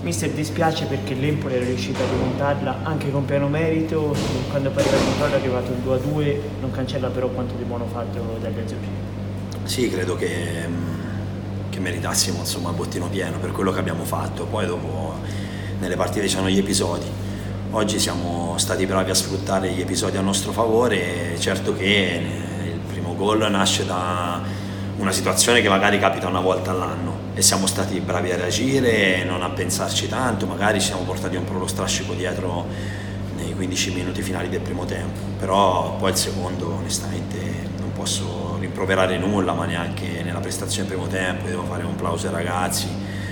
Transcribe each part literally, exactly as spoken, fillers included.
Mister, dispiace perché l'Empoli era riuscito a rimontarla anche con pieno merito, quando poi arriva il controllo è arrivato il due a due, non cancella però quanto di buono fatto dagli azzurri. Sì, credo che, che meritassimo insomma il bottino pieno per quello che abbiamo fatto, poi dopo nelle partite ci sono gli episodi, oggi siamo stati bravi a sfruttare gli episodi a nostro favore, certo che il primo gol nasce da una situazione che magari capita una volta all'anno e siamo stati bravi a reagire, non a pensarci tanto, magari ci siamo portati un po' lo strascico dietro nei quindici minuti finali del primo tempo, però poi il secondo onestamente non posso rimproverare nulla, ma neanche nella prestazione del primo tempo, devo fare un plauso ai ragazzi,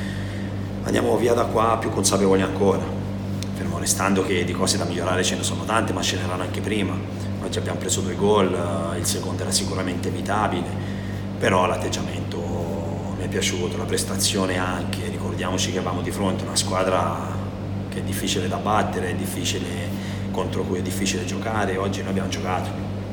andiamo via da qua più consapevoli ancora, fermo restando che di cose da migliorare ce ne sono tante, ma ce n'erano anche prima, oggi abbiamo preso due gol, il secondo era sicuramente evitabile, però l'atteggiamento mi è piaciuto, la prestazione anche, ricordiamoci che abbiamo di fronte una squadra che è difficile da battere, è difficile, contro cui è difficile giocare, oggi noi abbiamo giocato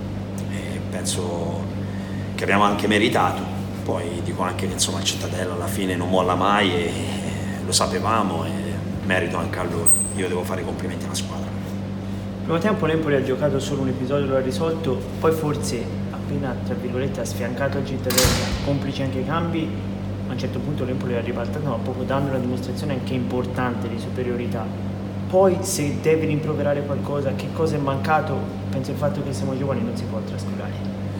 e penso che abbiamo anche meritato, poi dico anche che insomma il Cittadella alla fine non molla mai e lo sapevamo e merito anche a loro, io devo fare i complimenti alla squadra. Primo tempo l'Empoli ha giocato solo un episodio, lo ha risolto, poi forse appena tra virgolette ha sfiancato il Cittadella, complici anche i cambi, a un certo punto l'Empoli è ribaltato, ma poco dando una dimostrazione anche importante di superiorità. Poi se devi rimproverare qualcosa, che cosa è mancato? Penso il fatto che siamo giovani non si può trascurare.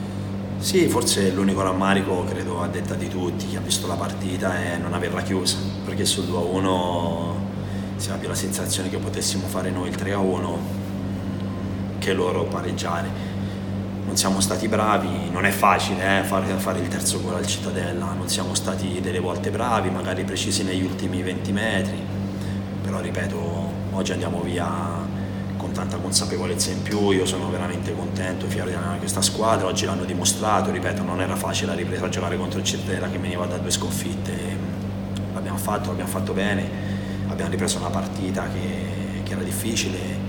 Sì, forse l'unico rammarico, credo a detta di tutti, chi ha visto la partita, è non averla chiusa, perché sul due a uno si ha più la sensazione che potessimo fare noi il tre a uno che loro pareggiare. Non siamo stati bravi, non è facile eh, fare, fare il terzo gol al Cittadella, non siamo stati delle volte bravi, magari precisi negli ultimi venti metri, però ripeto, oggi andiamo via con tanta consapevolezza in più, io sono veramente contento, fiero di allenare questa squadra, oggi l'hanno dimostrato, ripeto, non era facile la ripresa a giocare contro il Cittadella che veniva da due sconfitte, l'abbiamo fatto, l'abbiamo fatto bene, abbiamo ripreso una partita che, che era difficile,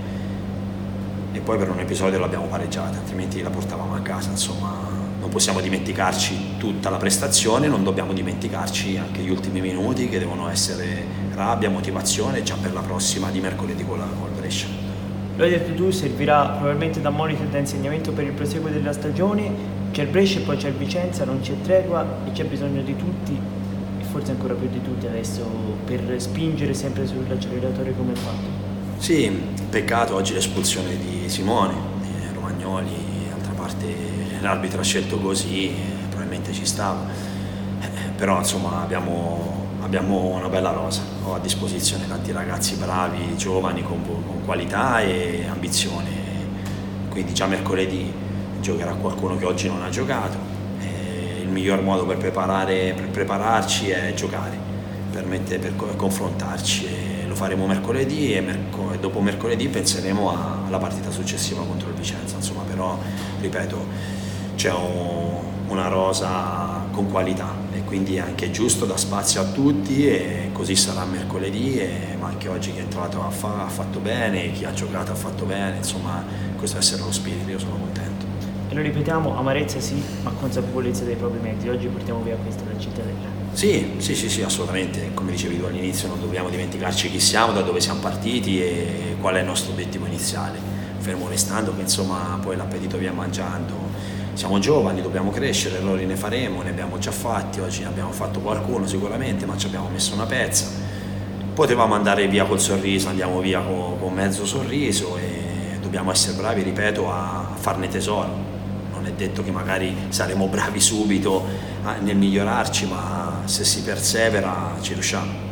e poi per un episodio l'abbiamo pareggiata, altrimenti la portavamo a casa, insomma non possiamo dimenticarci tutta la prestazione, non dobbiamo dimenticarci anche gli ultimi minuti che devono essere rabbia, motivazione già per la prossima di mercoledì con il Brescia. Lo hai detto tu, servirà probabilmente da monito e da insegnamento per il proseguo della stagione, c'è il Brescia e poi c'è il Vicenza, non c'è tregua e c'è bisogno di tutti e forse ancora più di tutti adesso per spingere sempre sull'acceleratore come fatto. Sì, peccato oggi l'espulsione di Simone, di Romagnoli, d'altra parte l'arbitro ha scelto così, probabilmente ci stava, eh, però insomma abbiamo, abbiamo una bella rosa, ho a disposizione tanti ragazzi bravi, giovani, con, con qualità e ambizione, quindi già mercoledì giocherà qualcuno che oggi non ha giocato, e il miglior modo per, preparare, per prepararci è giocare, per, mettere, per confrontarci. E, lo faremo mercoledì e, merc- e dopo mercoledì penseremo a- alla partita successiva contro il Vicenza, insomma, però ripeto c'è un, una rosa con qualità e quindi è anche giusto, dà spazio a tutti e così sarà mercoledì, e, ma anche oggi chi è entrato ha, fa- ha fatto bene, chi ha giocato ha fatto bene, insomma questo deve essere lo spirito, io sono contento. E lo ripetiamo, amarezza sì, ma consapevolezza dei propri mezzi, oggi portiamo via questa dal Cittadella. Sì, sì, sì, sì, assolutamente, come dicevi tu all'inizio non dobbiamo dimenticarci chi siamo, da dove siamo partiti e qual è il nostro obiettivo iniziale, fermo restando che insomma poi l'appetito via mangiando, siamo giovani, dobbiamo crescere, errori ne faremo, ne abbiamo già fatti, oggi ne abbiamo fatto qualcuno sicuramente, ma ci abbiamo messo una pezza, potevamo andare via col sorriso, andiamo via con, con mezzo sorriso e dobbiamo essere bravi, ripeto, a farne tesoro. Non è detto che magari saremo bravi subito nel migliorarci, ma se si persevera ci riusciamo.